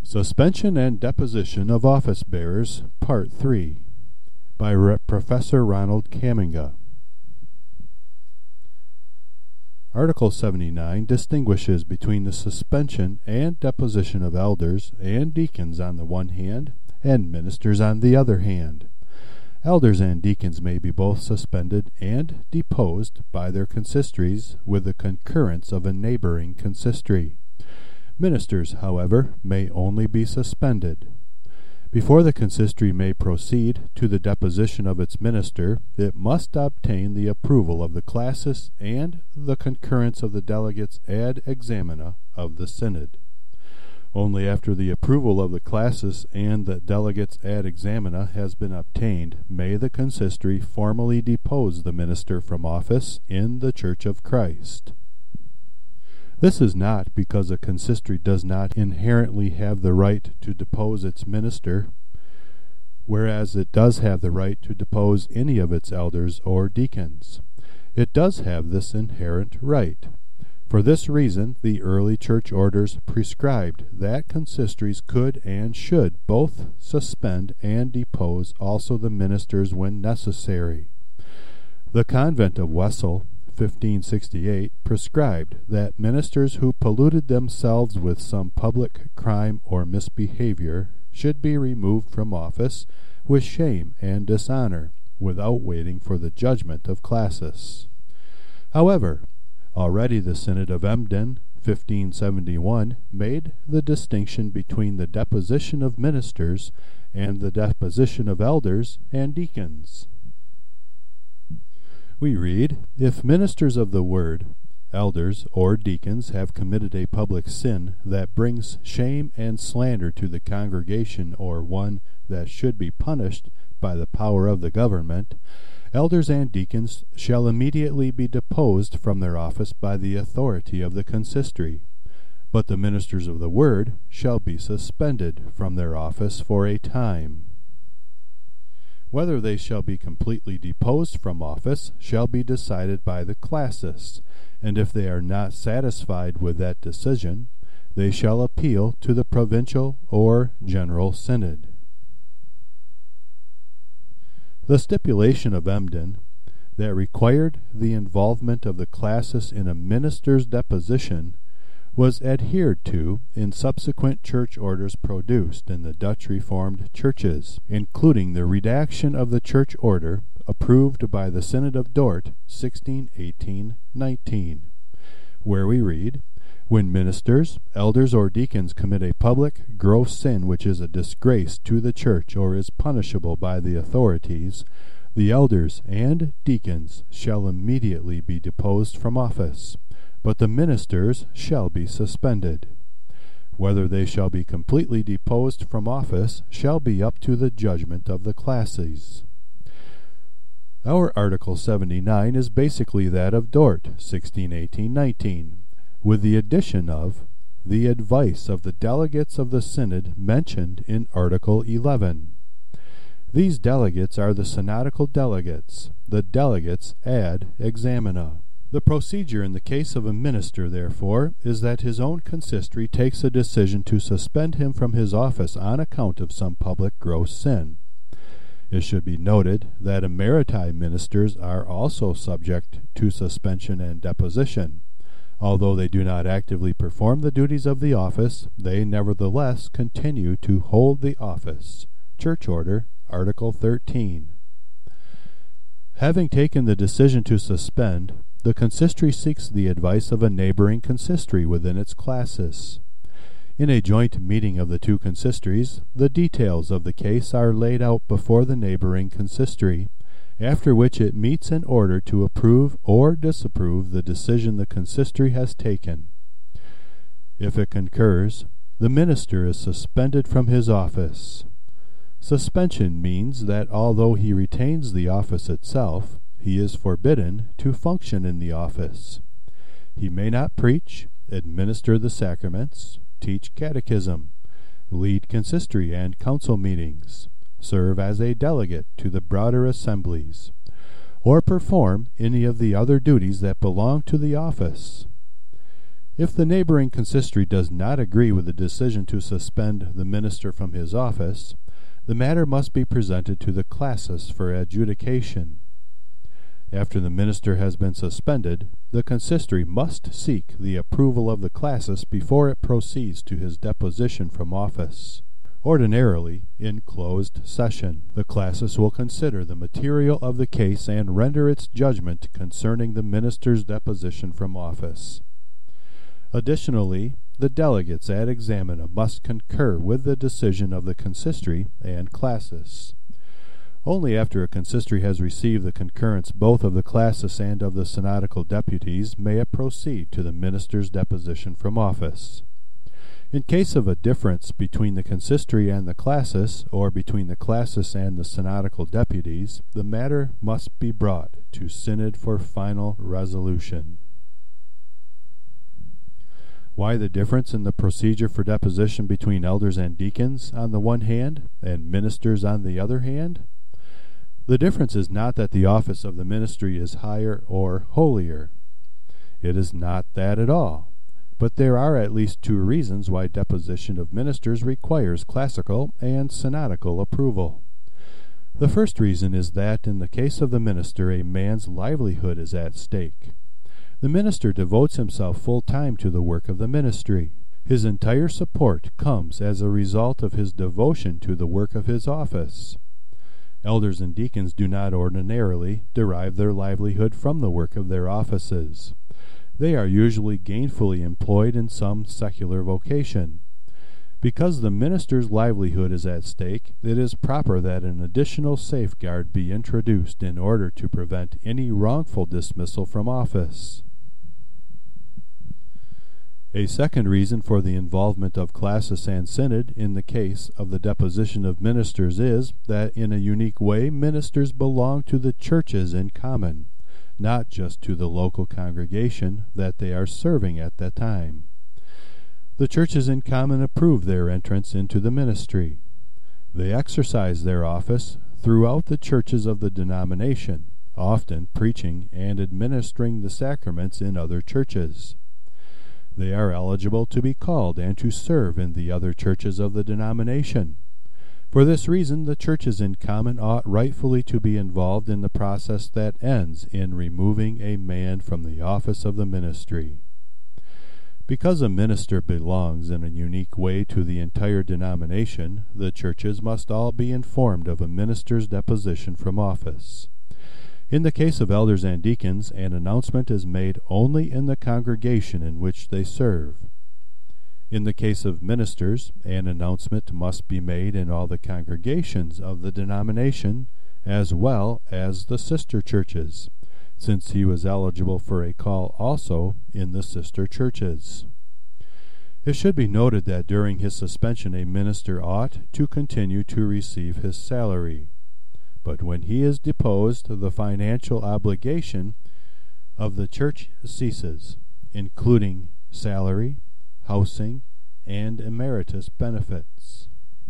Suspension and Deposition of Office Bearers, Part 3, by Professor Ronald Caminga. Article 79 distinguishes between the suspension and deposition of elders and deacons on the one hand, and ministers on the other hand. Elders and deacons may be both suspended and deposed by their consistories with the concurrence of a neighboring consistory. Ministers, however, may only be suspended. Before the consistory may proceed to the deposition of its minister, it must obtain the approval of the classis and the concurrence of the delegates ad examina of the synod. Only after the approval of the classis and the delegates ad examina has been obtained may the consistory formally depose the minister from office in the Church of Christ. This is not because a consistory does not inherently have the right to depose its minister, whereas it does have the right to depose any of its elders or deacons. It does have this inherent right. For this reason, the early church orders prescribed that consistories could and should both suspend and depose also the ministers when necessary. The convent of Wesel, 1568, prescribed that ministers who polluted themselves with some public crime or misbehavior should be removed from office with shame and dishonor, without waiting for the judgment of classis. However, already the Synod of Emden, 1571, made the distinction between the deposition of ministers and the deposition of elders and deacons. We read, "If ministers of the word, elders, or deacons have committed a public sin that brings shame and slander to the congregation, or one that should be punished by the power of the government, elders and deacons shall immediately be deposed from their office by the authority of the consistory, but the ministers of the word shall be suspended from their office for a time. Whether they shall be completely deposed from office shall be decided by the classis, and if they are not satisfied with that decision, they shall appeal to the provincial or general synod." The stipulation of Emden that required the involvement of the classis in a minister's deposition was adhered to in subsequent church orders produced in the Dutch Reformed churches, including the redaction of the church order approved by the Synod of Dort, 1618-19, where we read, "When ministers, elders, or deacons commit a public, gross sin which is a disgrace to the church or is punishable by the authorities, the elders and deacons shall immediately be deposed from office, but the ministers shall be suspended. Whether they shall be completely deposed from office shall be up to the judgment of the classis." Our Article 79 is basically that of Dort, 1618-19, with the addition of the advice of the delegates of the synod mentioned in Article 11. These delegates are the synodical delegates, the delegates ad examina. The procedure in the case of a minister, therefore, is that his own consistory takes a decision to suspend him from his office on account of some public gross sin. It should be noted that emeriti ministers are also subject to suspension and deposition. Although they do not actively perform the duties of the office, they nevertheless continue to hold the office. Church Order, Article 13. Having taken the decision to suspend, the consistory seeks the advice of a neighboring consistory within its classis. In a joint meeting of the two consistories, the details of the case are laid out before the neighboring consistory, after which it meets in order to approve or disapprove the decision the consistory has taken. If it concurs, the minister is suspended from his office. Suspension means that although he retains the office itself, he is forbidden to function in the office. He may not preach, administer the sacraments, teach catechism, lead consistory and council meetings, serve as a delegate to the broader assemblies, or perform any of the other duties that belong to the office. If the neighboring consistory does not agree with the decision to suspend the minister from his office, the matter must be presented to the classis for adjudication. After the minister has been suspended, the consistory must seek the approval of the classis before it proceeds to his deposition from office. Ordinarily, in closed session, the classis will consider the material of the case and render its judgment concerning the minister's deposition from office. Additionally, the delegates ad examina must concur with the decision of the consistory and classis. Only after a consistory has received the concurrence both of the classis and of the synodical deputies may it proceed to the minister's deposition from office. In case of a difference between the consistory and the classis, or between the classis and the synodical deputies, the matter must be brought to synod for final resolution. Why the difference in the procedure for deposition between elders and deacons on the one hand, and ministers on the other hand? The difference is not that the office of the ministry is higher or holier. It is not that at all. But there are at least two reasons why deposition of ministers requires classical and synodical approval. The first reason is that in the case of the minister a man's livelihood is at stake. The minister devotes himself full time to the work of the ministry. His entire support comes as a result of his devotion to the work of his office. Elders and deacons do not ordinarily derive their livelihood from the work of their offices. They are usually gainfully employed in some secular vocation. Because the minister's livelihood is at stake, it is proper that an additional safeguard be introduced in order to prevent any wrongful dismissal from office. A second reason for the involvement of classis and synod in the case of the deposition of ministers is that in a unique way ministers belong to the churches in common, not just to the local congregation that they are serving at that time. The churches in common approve their entrance into the ministry. They exercise their office throughout the churches of the denomination, often preaching and administering the sacraments in other churches. They are eligible to be called and to serve in the other churches of the denomination. For this reason, the churches in common ought rightfully to be involved in the process that ends in removing a man from the office of the ministry. Because a minister belongs in a unique way to the entire denomination, the churches must all be informed of a minister's deposition from office. In the case of elders and deacons, an announcement is made only in the congregation in which they serve. In the case of ministers, an announcement must be made in all the congregations of the denomination, as well as the sister churches, since he was eligible for a call also in the sister churches. It should be noted that during his suspension a minister ought to continue to receive his salary. But when he is deposed, the financial obligation of the church ceases, including salary, housing, and emeritus benefits.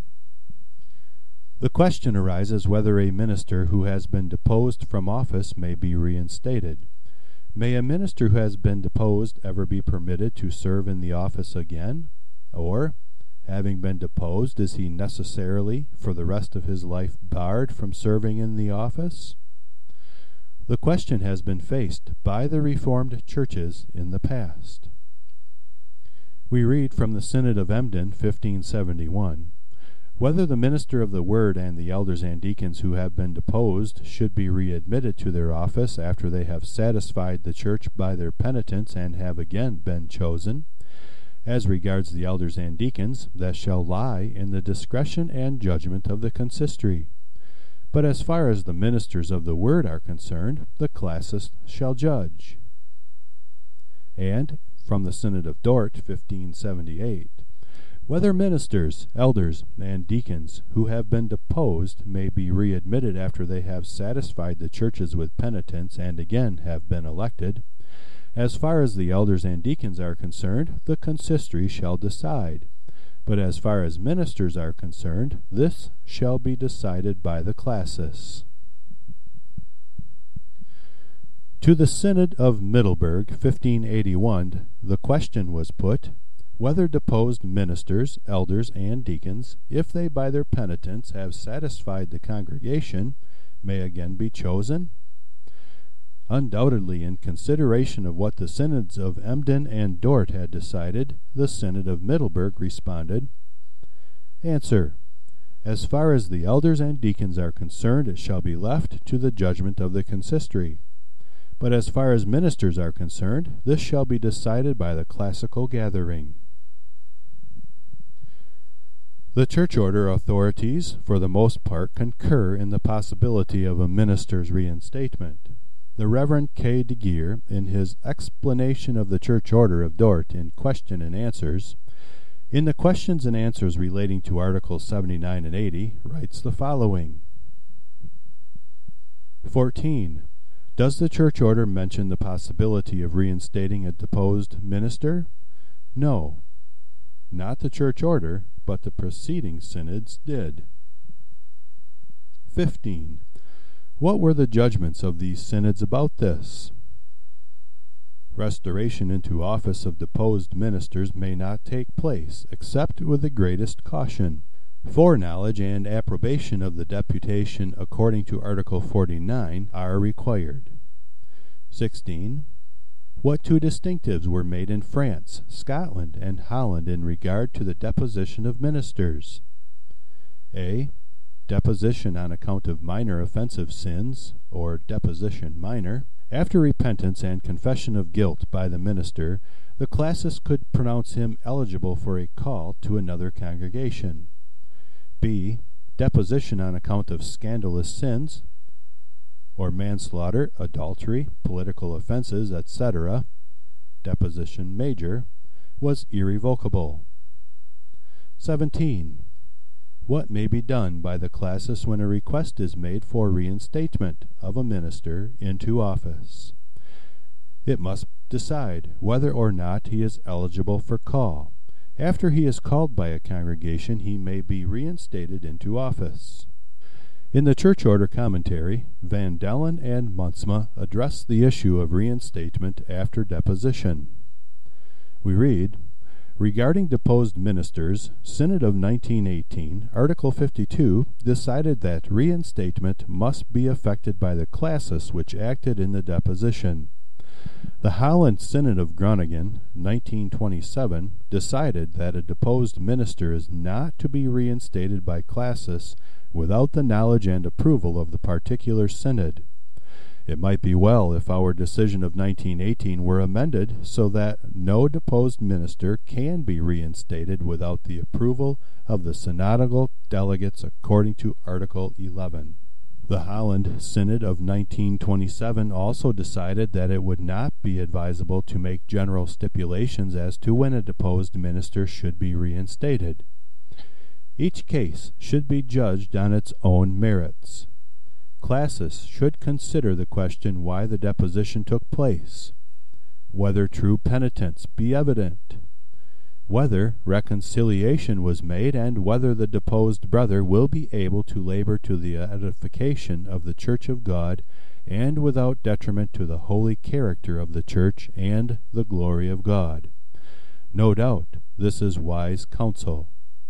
The question arises whether a minister who has been deposed from office may be reinstated. May a minister who has been deposed ever be permitted to serve in the office again? Or, having been deposed, is he necessarily, for the rest of his life, barred from serving in the office? The question has been faced by the Reformed churches in the past. We read from the Synod of Emden, 1571, whether the minister of the Word and the elders and deacons who have been deposed should be readmitted to their office after they have satisfied the church by their penitence and have again been chosen. As regards the elders and deacons, that shall lie in the discretion and judgment of the consistory. But as far as the ministers of the Word are concerned, the classis shall judge. And, from the Synod of Dort, 1578, whether ministers, elders, and deacons who have been deposed may be readmitted after they have satisfied the churches with penitence and again have been elected, as far as the elders and deacons are concerned, the consistory shall decide. But as far as ministers are concerned, this shall be decided by the classis. To the Synod of Middelburg, 1581, the question was put, whether deposed ministers, elders, and deacons, if they by their penitence have satisfied the congregation, may again be chosen? Undoubtedly, in consideration of what the synods of Emden and Dort had decided, the Synod of Middelburg responded, Answer. As far as the elders and deacons are concerned, it shall be left to the judgment of the consistory. But as far as ministers are concerned, this shall be decided by the classical gathering. The church order authorities, for the most part, concur in the possibility of a minister's reinstatement. The Reverend K. de Geer, in his explanation of the church order of Dort in Question and Answers, in the questions and answers relating to Articles 79 and 80, writes the following. 14. Does the church order mention the possibility of reinstating a deposed minister? No. Not the church order, but the preceding synods did. 15. What were the judgments of these synods about this? Restoration into office of deposed ministers may not take place, except with the greatest caution. Foreknowledge and approbation of the deputation according to Article 49 are required. 16. What two distinctives were made in France, Scotland, and Holland in regard to the deposition of ministers? A. Deposition on account of minor offensive sins, or deposition minor. After repentance and confession of guilt by the minister, the classis could pronounce him eligible for a call to another congregation. B. Deposition on account of scandalous sins, or manslaughter, adultery, political offenses, etc., deposition major, was irrevocable. 17. What may be done by the classis when a request is made for reinstatement of a minister into office? It must decide whether or not he is eligible for call. After he is called by a congregation, he may be reinstated into office. In the Church Order Commentary, Van Dellen and Muntsma address the issue of reinstatement after deposition. We read, regarding deposed ministers, Synod of 1918, Article 52, decided that reinstatement must be effected by the classis which acted in the deposition. The Holland Synod of Groningen, 1927, decided that a deposed minister is not to be reinstated by classis without the knowledge and approval of the particular synod. It might be well if our decision of 1918 were amended so that no deposed minister can be reinstated without the approval of the synodical delegates according to Article 11. The Holland Synod of 1927 also decided that it would not be advisable to make general stipulations as to when a deposed minister should be reinstated. Each case should be judged on its own merits. Classis should consider the question why the deposition took place, whether true penitence be evident, whether reconciliation was made, and whether the deposed brother will be able to labor to the edification of the Church of God and without detriment to the holy character of the Church and the glory of God. No doubt this is wise counsel.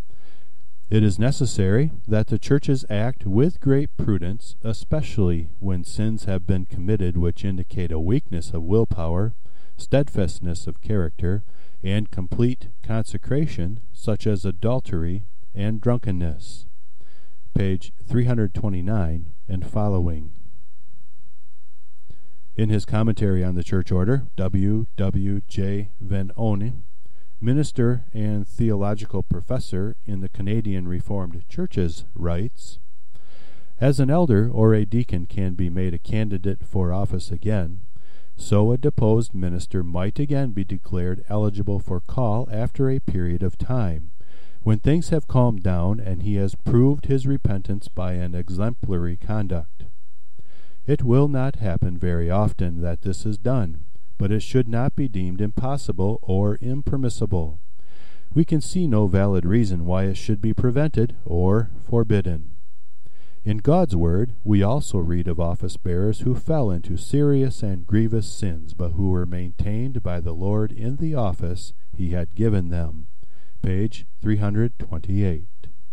It is necessary that the churches act with great prudence, especially when sins have been committed which indicate a weakness of willpower, steadfastness of character, and complete consecration, such as adultery and drunkenness. Page 329 and following. In his commentary on the church order, W. J. Van Onen, minister and theological professor in the Canadian Reformed Churches, writes, as an elder or a deacon can be made a candidate for office again, so a deposed minister might again be declared eligible for call after a period of time, when things have calmed down and he has proved his repentance by an exemplary conduct. It will not happen very often that this is done, but it should not be deemed impossible or impermissible. We can see no valid reason why it should be prevented or forbidden. In God's Word, we also read of office-bearers who fell into serious and grievous sins, but who were maintained by the Lord in the office He had given them. Page 328.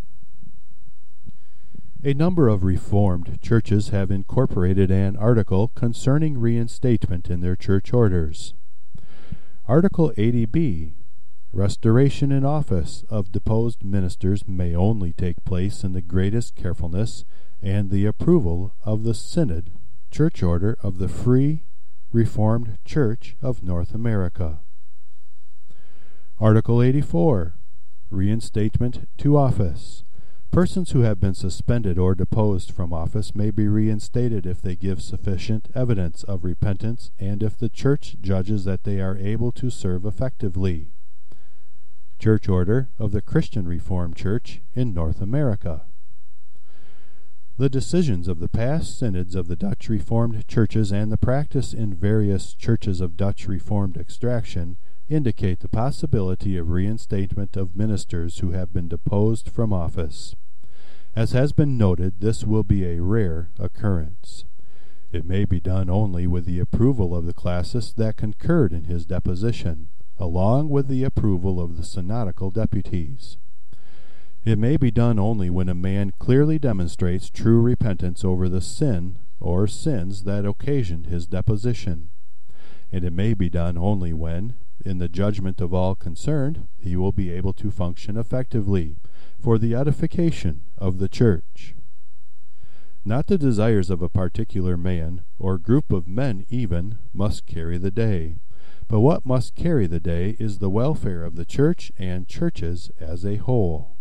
A number of Reformed churches have incorporated an article concerning reinstatement in their church orders. Article 80b. Restoration in office of deposed ministers may only take place in the greatest carefulness and the approval of the Synod, Church Order of the Free Reformed Church of North America. Article 84. Reinstatement to office. Persons who have been suspended or deposed from office may be reinstated if they give sufficient evidence of repentance and if the Church judges that they are able to serve effectively. Church Order of the Christian Reformed Church in North America. The decisions of the past synods of the Dutch Reformed churches and the practice in various churches of Dutch Reformed extraction indicate the possibility of reinstatement of ministers who have been deposed from office. As has been noted, this will be a rare occurrence. It may be done only with the approval of the classis that concurred in his deposition, along with the approval of the synodical deputies. It may be done only when a man clearly demonstrates true repentance over the sin or sins that occasioned his deposition. And it may be done only when, in the judgment of all concerned, he will be able to function effectively for the edification of the church. Not the desires of a particular man, or group of men even, must carry the day, but what must carry the day is the welfare of the church and churches as a whole.